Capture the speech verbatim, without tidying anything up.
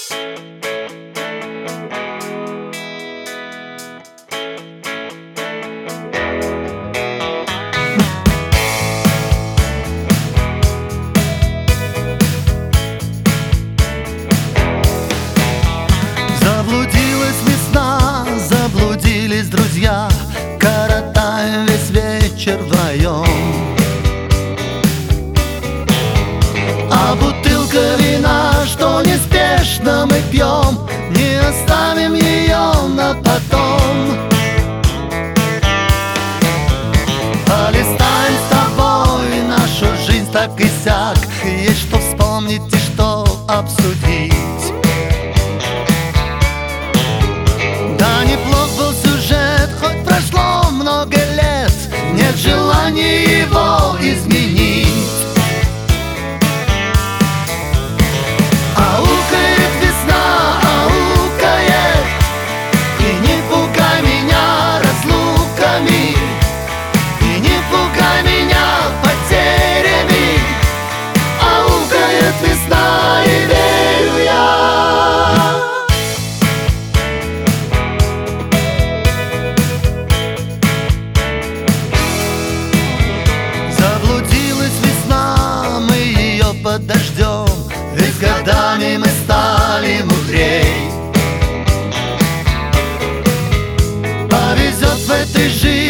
Заблудилась весна, заблудились друзья, коротаем весь вечер вдвоем. А бутылка вина, что неспешно мы пьем, не оставим ее на потом. Полистаем с тобой нашу жизнь так и сяк, есть что вспомнить и что обсудить. Да, неплох был сюжет, хоть прошло много лет, нет желания его изменить. Аукает весна, аукает, и не пугай меня разлуками, и не пугай меня потерями. Аукает весна, и верю я. Заблудилась весна, мы ее подождем, ведь годами мы стали мудрей. Повезет в этой жизни